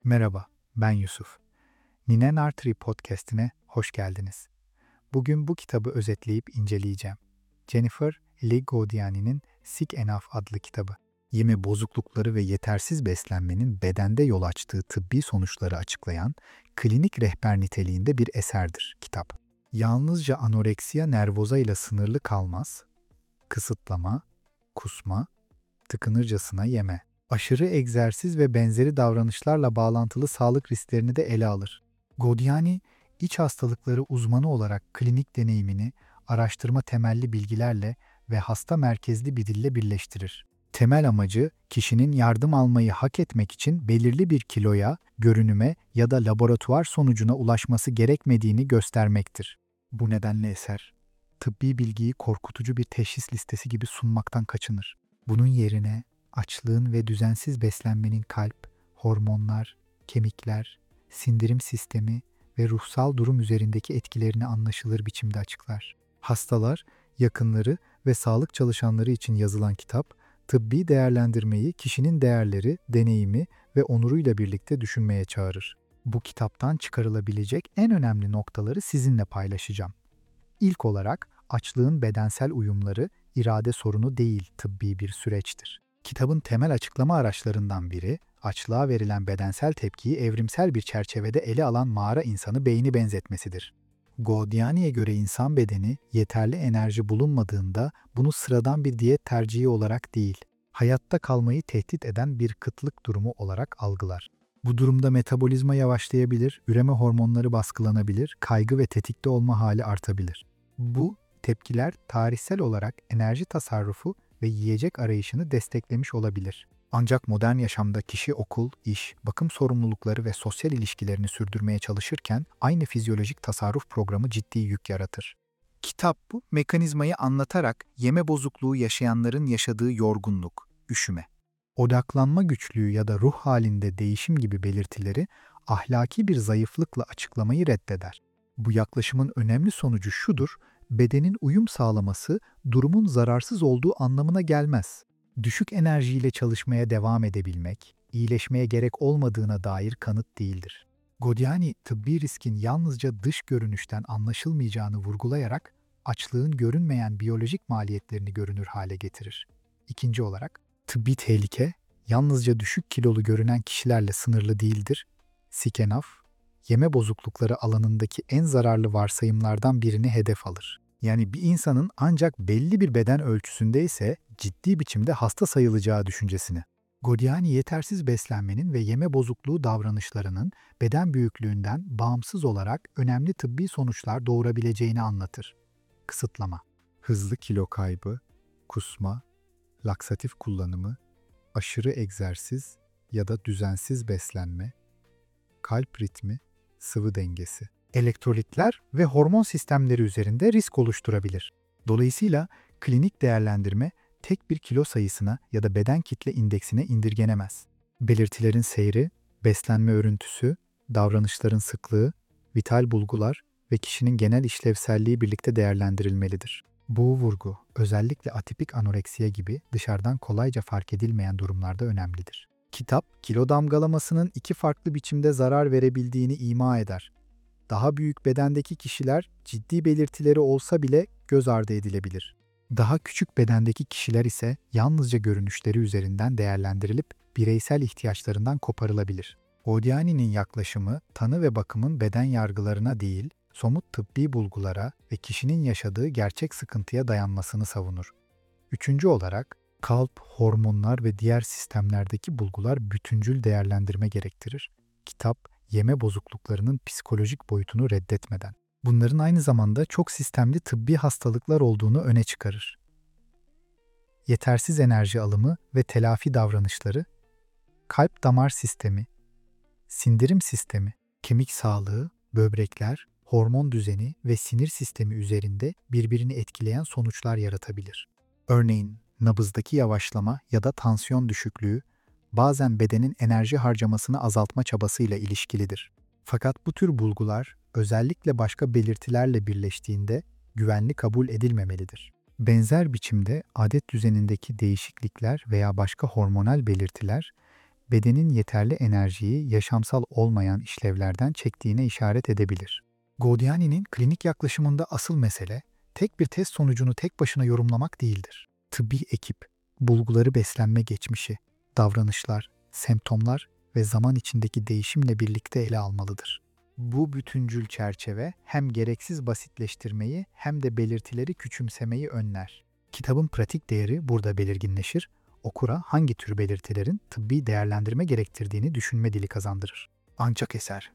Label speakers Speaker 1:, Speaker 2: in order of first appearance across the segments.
Speaker 1: Merhaba, ben Yusuf. Ninen Artery Podcast'ine hoş geldiniz. Bugün bu kitabı özetleyip inceleyeceğim. Jennifer Lee Godiani'nin Sick Enough adlı kitabı. Yeme bozuklukları ve yetersiz beslenmenin bedende yol açtığı tıbbi sonuçları açıklayan klinik rehber niteliğinde bir eserdir kitap. Yalnızca anoreksiya nervoza ile sınırlı kalmaz, kısıtlama, kusma, tıkınırcasına yeme, aşırı egzersiz ve benzeri davranışlarla bağlantılı sağlık risklerini de ele alır. Godiani, iç hastalıkları uzmanı olarak klinik deneyimini araştırma temelli bilgilerle ve hasta merkezli bir dille birleştirir. Temel amacı, kişinin yardım almayı hak etmek için belirli bir kiloya, görünüme ya da laboratuvar sonucuna ulaşması gerekmediğini göstermektir. Bu nedenle eser, tıbbi bilgiyi korkutucu bir teşhis listesi gibi sunmaktan kaçınır. Bunun yerine açlığın ve düzensiz beslenmenin kalp, hormonlar, kemikler, sindirim sistemi ve ruhsal durum üzerindeki etkilerini anlaşılır biçimde açıklar. Hastalar, yakınları ve sağlık çalışanları için yazılan kitap, tıbbi değerlendirmeyi kişinin değerleri, deneyimi ve onuruyla birlikte düşünmeye çağırır. Bu kitaptan çıkarılabilecek en önemli noktaları sizinle paylaşacağım. İlk olarak açlığın bedensel uyumları irade sorunu değil, tıbbi bir süreçtir. Kitabın temel açıklama araçlarından biri, açlığa verilen bedensel tepkiyi evrimsel bir çerçevede ele alan mağara insanı beyni benzetmesidir. Godiani'ye göre insan bedeni yeterli enerji bulunmadığında bunu sıradan bir diyet tercihi olarak değil, hayatta kalmayı tehdit eden bir kıtlık durumu olarak algılar. Bu durumda metabolizma yavaşlayabilir, üreme hormonları baskılanabilir, kaygı ve tetikte olma hali artabilir. Bu tepkiler tarihsel olarak enerji tasarrufu ve yiyecek arayışını desteklemiş olabilir. Ancak modern yaşamda kişi okul, iş, bakım sorumlulukları ve sosyal ilişkilerini sürdürmeye çalışırken aynı fizyolojik tasarruf programı ciddi yük yaratır. Kitap bu mekanizmayı anlatarak yeme bozukluğu yaşayanların yaşadığı yorgunluk, üşüme, odaklanma güçlüğü ya da ruh halinde değişim gibi belirtileri ahlaki bir zayıflıkla açıklamayı reddeder. Bu yaklaşımın önemli sonucu şudur: bedenin uyum sağlaması durumun zararsız olduğu anlamına gelmez. Düşük enerjiyle çalışmaya devam edebilmek, iyileşmeye gerek olmadığına dair kanıt değildir. Godiani, tıbbi riskin yalnızca dış görünüşten anlaşılmayacağını vurgulayarak açlığın görünmeyen biyolojik maliyetlerini görünür hale getirir. İkinci olarak, tıbbi tehlike yalnızca düşük kilolu görünen kişilerle sınırlı değildir. Sick Enough, yeme bozuklukları alanındaki en zararlı varsayımlardan birini hedef alır. Yani bir insanın ancak belli bir beden ölçüsündeyse ciddi biçimde hasta sayılacağı düşüncesini. Godiani, yetersiz beslenmenin ve yeme bozukluğu davranışlarının beden büyüklüğünden bağımsız olarak önemli tıbbi sonuçlar doğurabileceğini anlatır. Kısıtlama, hızlı kilo kaybı, kusma, laksatif kullanımı, aşırı egzersiz ya da düzensiz beslenme, kalp ritmi, sıvı dengesi, elektrolitler ve hormon sistemleri üzerinde risk oluşturabilir. Dolayısıyla klinik değerlendirme tek bir kilo sayısına ya da beden kitle indeksine indirgenemez. Belirtilerin seyri, beslenme örüntüsü, davranışların sıklığı, vital bulgular ve kişinin genel işlevselliği birlikte değerlendirilmelidir. Bu vurgu, özellikle atipik anoreksiya gibi dışarıdan kolayca fark edilmeyen durumlarda önemlidir. Kitap, kilo damgalamasının iki farklı biçimde zarar verebildiğini ima eder. Daha büyük bedendeki kişiler ciddi belirtileri olsa bile göz ardı edilebilir. Daha küçük bedendeki kişiler ise yalnızca görünüşleri üzerinden değerlendirilip bireysel ihtiyaçlarından koparılabilir. Godiani'nin yaklaşımı, tanı ve bakımın beden yargılarına değil, somut tıbbi bulgulara ve kişinin yaşadığı gerçek sıkıntıya dayanmasını savunur. Üçüncü olarak, kalp, hormonlar ve diğer sistemlerdeki bulgular bütüncül değerlendirme gerektirir. Kitap, yeme bozukluklarının psikolojik boyutunu reddetmeden, bunların aynı zamanda çok sistemli tıbbi hastalıklar olduğunu öne çıkarır. Yetersiz enerji alımı ve telafi davranışları, kalp damar sistemi, sindirim sistemi, kemik sağlığı, böbrekler, hormon düzeni ve sinir sistemi üzerinde birbirini etkileyen sonuçlar yaratabilir. Örneğin, nabızdaki yavaşlama ya da tansiyon düşüklüğü bazen bedenin enerji harcamasını azaltma çabasıyla ilişkilidir. Fakat bu tür bulgular özellikle başka belirtilerle birleştiğinde güvenli kabul edilmemelidir. Benzer biçimde adet düzenindeki değişiklikler veya başka hormonal belirtiler bedenin yeterli enerjiyi yaşamsal olmayan işlevlerden çektiğine işaret edebilir. Gaudiani'nin klinik yaklaşımında asıl mesele, tek bir test sonucunu tek başına yorumlamak değildir. Tıbbi ekip, bulguları beslenme geçmişi, davranışlar, semptomlar ve zaman içindeki değişimle birlikte ele almalıdır. Bu bütüncül çerçeve hem gereksiz basitleştirmeyi hem de belirtileri küçümsemeyi önler. Kitabın pratik değeri burada belirginleşir, okura hangi tür belirtilerin tıbbi değerlendirme gerektirdiğini düşünme dili kazandırır. Ancak eser,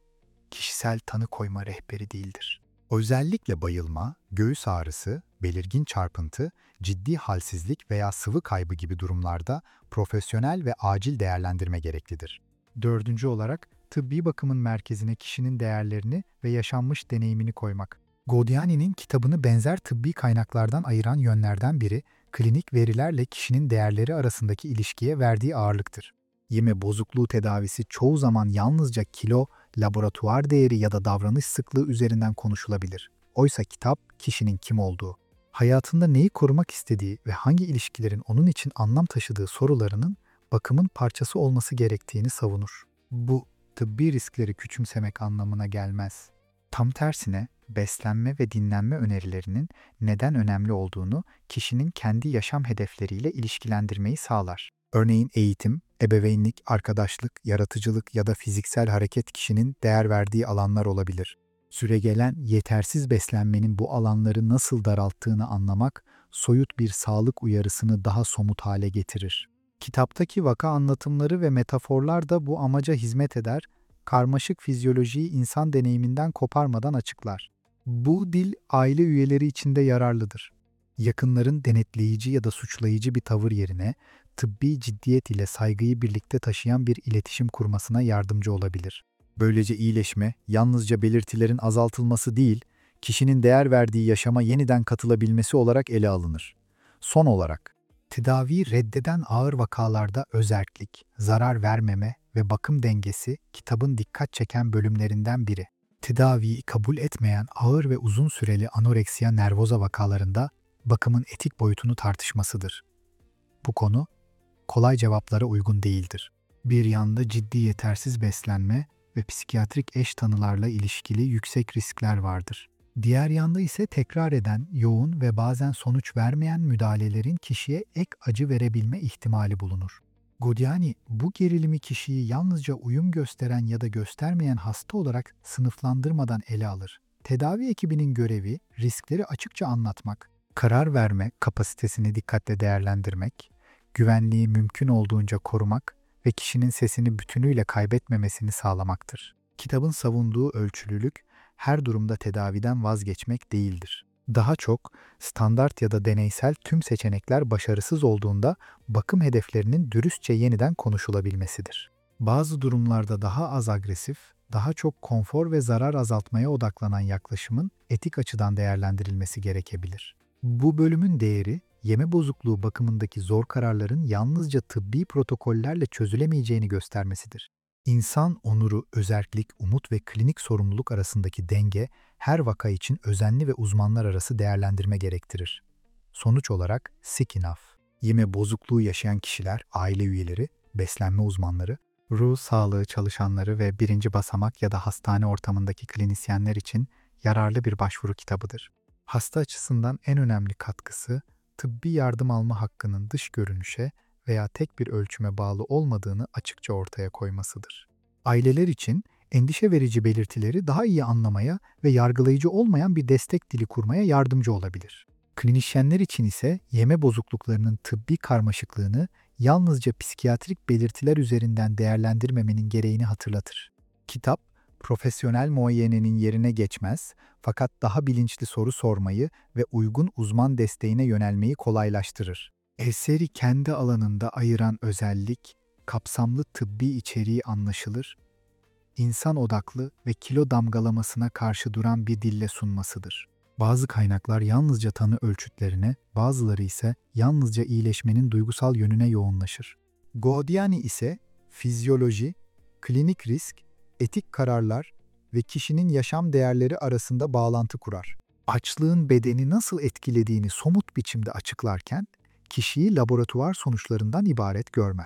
Speaker 1: kişisel tanı koyma rehberi değildir. Özellikle bayılma, göğüs ağrısı, belirgin çarpıntı, ciddi halsizlik veya sıvı kaybı gibi durumlarda profesyonel ve acil değerlendirme gereklidir. Dördüncü olarak, tıbbi bakımın merkezine kişinin değerlerini ve yaşanmış deneyimini koymak. Gaudiani'nin kitabını benzer tıbbi kaynaklardan ayıran yönlerden biri, klinik verilerle kişinin değerleri arasındaki ilişkiye verdiği ağırlıktır. Yeme bozukluğu tedavisi çoğu zaman yalnızca kilo, laboratuvar değeri ya da davranış sıklığı üzerinden konuşulabilir. Oysa kitap, kişinin kim olduğu, hayatında neyi korumak istediği ve hangi ilişkilerin onun için anlam taşıdığı sorularının bakımın parçası olması gerektiğini savunur. Bu, tıbbi riskleri küçümsemek anlamına gelmez. Tam tersine, beslenme ve dinlenme önerilerinin neden önemli olduğunu kişinin kendi yaşam hedefleriyle ilişkilendirmeyi sağlar. Örneğin eğitim, ebeveynlik, arkadaşlık, yaratıcılık ya da fiziksel hareket kişinin değer verdiği alanlar olabilir. Süregelen yetersiz beslenmenin bu alanları nasıl daralttığını anlamak, soyut bir sağlık uyarısını daha somut hale getirir. Kitaptaki vaka anlatımları ve metaforlar da bu amaca hizmet eder, karmaşık fizyolojiyi insan deneyiminden koparmadan açıklar. Bu dil aile üyeleri için de yararlıdır. Yakınların denetleyici ya da suçlayıcı bir tavır yerine tıbbi ciddiyet ile saygıyı birlikte taşıyan bir iletişim kurmasına yardımcı olabilir. Böylece iyileşme yalnızca belirtilerin azaltılması değil, kişinin değer verdiği yaşama yeniden katılabilmesi olarak ele alınır. Son olarak, tedaviyi reddeden ağır vakalarda özerklik, zarar vermeme ve bakım dengesi kitabın dikkat çeken bölümlerinden biri. Tedaviyi kabul etmeyen ağır ve uzun süreli anoreksiya nervoza vakalarında bakımın etik boyutunu tartışmasıdır. Bu konu kolay cevaplara uygun değildir. Bir yanda ciddi yetersiz beslenme ve psikiyatrik eş tanılarla ilişkili yüksek riskler vardır. Diğer yanda ise tekrar eden, yoğun ve bazen sonuç vermeyen müdahalelerin kişiye ek acı verebilme ihtimali bulunur. Gaudiani, bu gerilimi kişiyi yalnızca uyum gösteren ya da göstermeyen hasta olarak sınıflandırmadan ele alır. Tedavi ekibinin görevi, riskleri açıkça anlatmak, karar verme kapasitesini dikkatle değerlendirmek, güvenliği mümkün olduğunca korumak ve kişinin sesini bütünüyle kaybetmemesini sağlamaktır. Kitabın savunduğu ölçülülük, her durumda tedaviden vazgeçmek değildir. Daha çok, standart ya da deneysel tüm seçenekler başarısız olduğunda bakım hedeflerinin dürüstçe yeniden konuşulabilmesidir. Bazı durumlarda daha az agresif, daha çok konfor ve zarar azaltmaya odaklanan yaklaşımın etik açıdan değerlendirilmesi gerekebilir. Bu bölümün değeri, yeme bozukluğu bakımındaki zor kararların yalnızca tıbbi protokollerle çözülemeyeceğini göstermesidir. İnsan onuru, özerklik, umut ve klinik sorumluluk arasındaki denge her vaka için özenli ve uzmanlar arası değerlendirme gerektirir. Sonuç olarak sick enough. Yeme bozukluğu yaşayan kişiler, aile üyeleri, beslenme uzmanları, ruh sağlığı çalışanları ve birinci basamak ya da hastane ortamındaki klinisyenler için yararlı bir başvuru kitabıdır. Hasta açısından en önemli katkısı, tıbbi yardım alma hakkının dış görünüşe veya tek bir ölçüme bağlı olmadığını açıkça ortaya koymasıdır. Aileler için endişe verici belirtileri daha iyi anlamaya ve yargılayıcı olmayan bir destek dili kurmaya yardımcı olabilir. Klinisyenler için ise yeme bozukluklarının tıbbi karmaşıklığını yalnızca psikiyatrik belirtiler üzerinden değerlendirmemenin gereğini hatırlatır. Kitap, profesyonel muayenenin yerine geçmez, fakat daha bilinçli soru sormayı ve uygun uzman desteğine yönelmeyi kolaylaştırır. Eseri kendi alanında ayıran özellik, kapsamlı tıbbi içeriği anlaşılır, insan odaklı ve kilo damgalamasına karşı duran bir dille sunmasıdır. Bazı kaynaklar yalnızca tanı ölçütlerine, bazıları ise yalnızca iyileşmenin duygusal yönüne yoğunlaşır. Gaudiani ise fizyoloji, klinik risk, etik kararlar ve kişinin yaşam değerleri arasında bağlantı kurar. Açlığın bedeni nasıl etkilediğini somut biçimde açıklarken, kişiyi laboratuvar sonuçlarından ibaret görmez.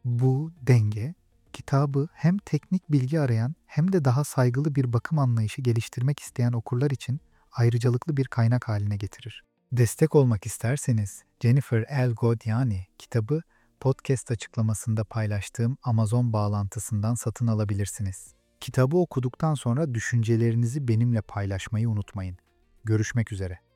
Speaker 1: Bu denge, kitabı hem teknik bilgi arayan hem de daha saygılı bir bakım anlayışı geliştirmek isteyen okurlar için ayrıcalıklı bir kaynak haline getirir. Destek olmak isterseniz Jennifer L. Godiani kitabı podcast açıklamasında paylaştığım Amazon bağlantısından satın alabilirsiniz. Kitabı okuduktan sonra düşüncelerinizi benimle paylaşmayı unutmayın. Görüşmek üzere.